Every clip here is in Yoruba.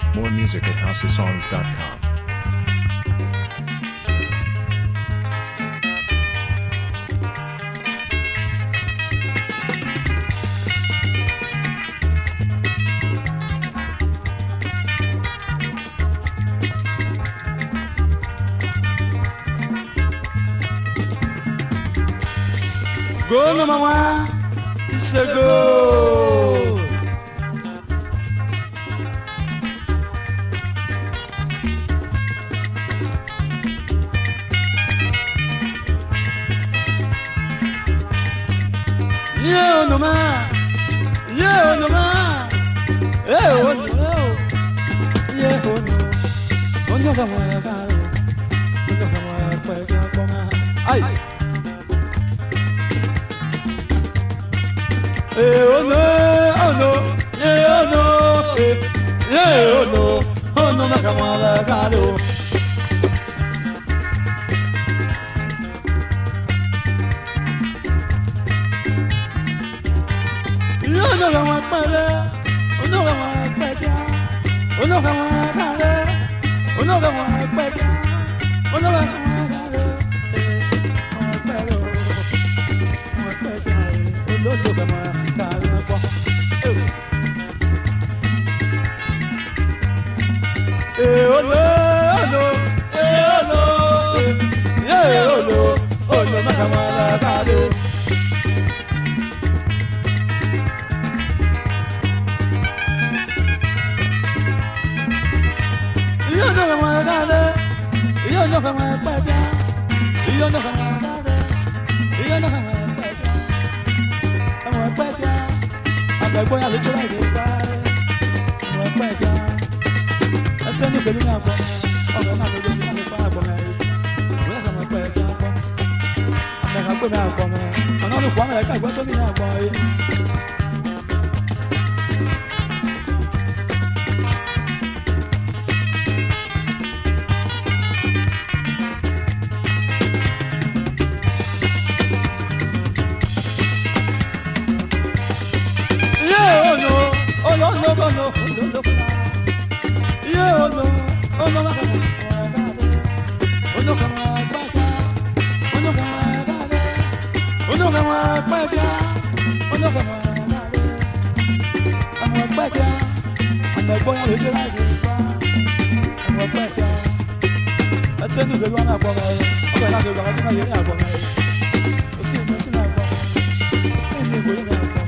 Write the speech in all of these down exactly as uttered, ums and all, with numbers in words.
More music at house of songs dot com. Go no mama, say go. Yeah no ma, yeah no ma, eh oh no, yeah oh no, oh no come on, oh no come on, pues come on, ay. Eh, oh no, oh no, yeah, oh no, eh, yeah, oh no, oh no, nakamala kalo. Yo no kama pele, oh no kama peja, oh no kama kale, oh no kama peja, oh no kama kale, eh, kama pele, kama peja, oh no no kama. Eh oh no, oh no, eh oh no, yeah oh no, oh no nakamala kalo. Yo no kama kale, yo no kama peja, yo no kama kale, yo no kama peja, kama peja. Àgbẹ̀gbọ́ yà lójú láì lè pa ọmọ ẹgbẹ́ ẹja ẹtí ẹni pẹ̀lú ní àgbọ̀ ọ̀rọ̀ náà lójú láì lè pa àgbọ̀ mẹ́rin ìwé ẹ̀ka ọmọ ẹgbẹ́ ẹja àgbọ̀ àmẹ́ka gbé mi àgbọ̀ mẹ́ ọ̀nà olùkọ́ àmẹ́ka ẹ̀ka ìgbẹ́ sómi ní àgbọ̀ yìí. Oh no, no, no, no, no, no, yeah, oh no, oh no, no, oh no, come on, back, oh no, come on, back, oh no, come on, back, oh no, come on, I'm a back, I'm a boy, I'm a like I'm a back, I tell you, the one up on my, I'm going to go to my area, I'm going to see what's in our phone, and you're going to have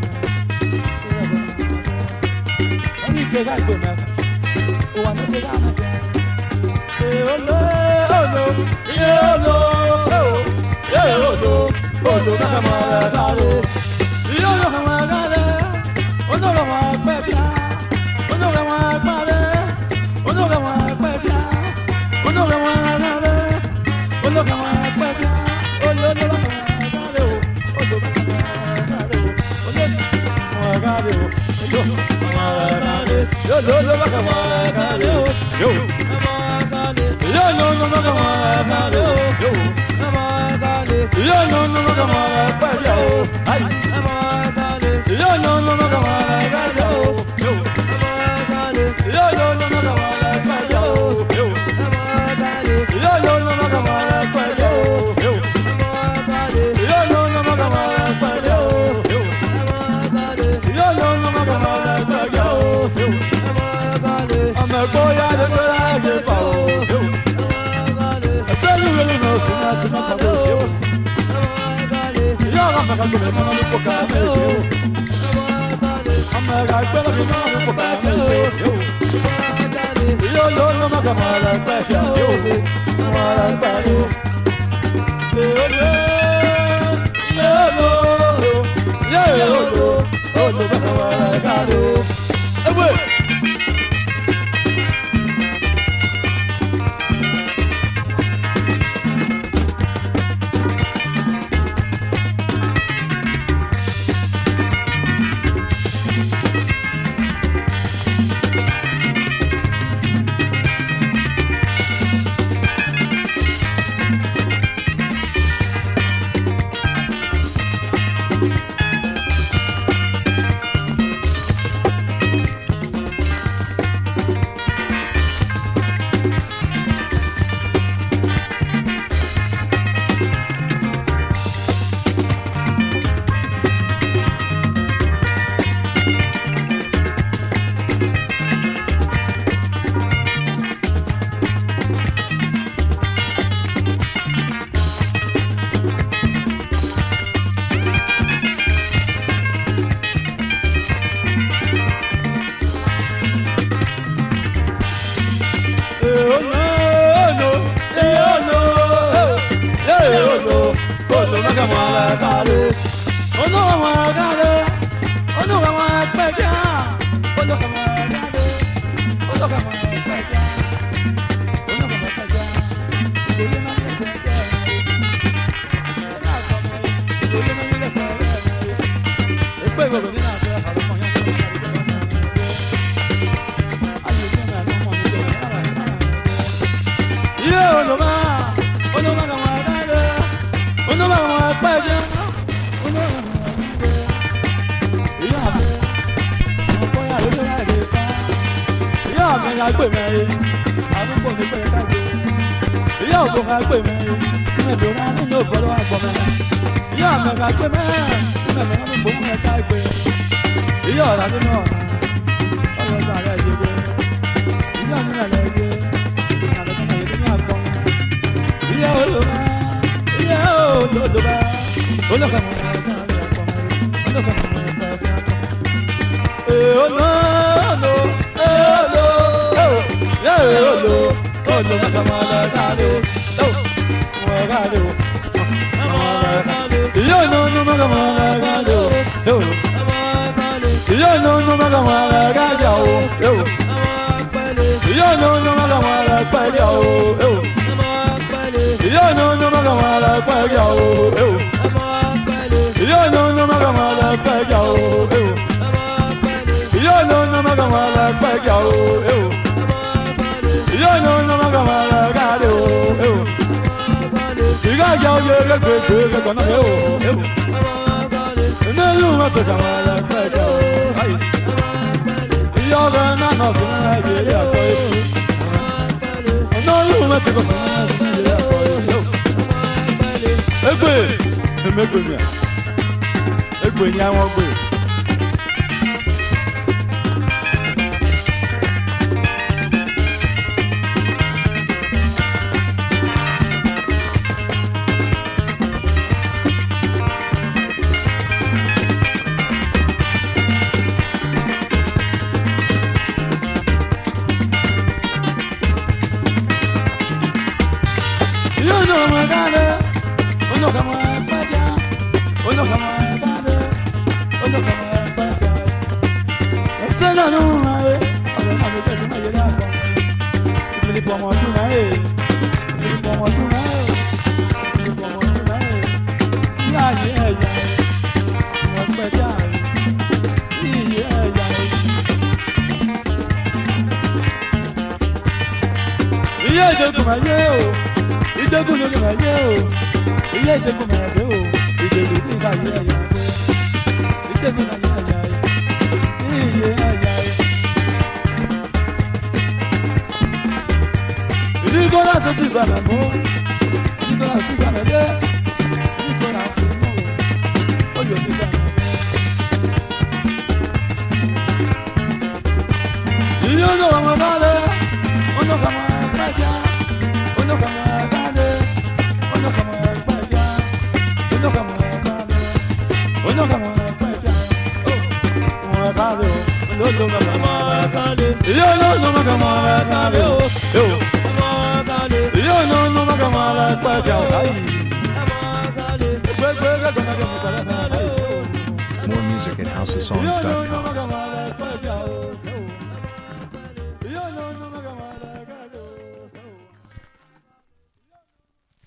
Pega e come o ano pega na eh oh no oh no yeah oh no oh yeah oh no oh no na kamara dale yo no kamara dale oh no kamara pepia oh no kamara pale oh no kamara pepia oh no kamara dale oh no kamara pepia oh no no kamara dale oh no kamara dale oh no kamara dale oh no yo no no no come on kale yo yo no no no come on kale yo yo no no no come on kale yo ay yo no no no come on kale yo yo yo no no no come on kale yo yo yo no no no come on kale yo yo yo no no no come on kale yo yo yo no no no come on kale yo yo I'm a boy, I don't know how to get power. I tell you, really know so much about you. You're not going to be able to look at you. I'm a guy, but I'm not going to look at you. You're not going to come out of back. You're not going to yeah, oh, no, no, come on, I got you. Away. More music at house of songs dot com.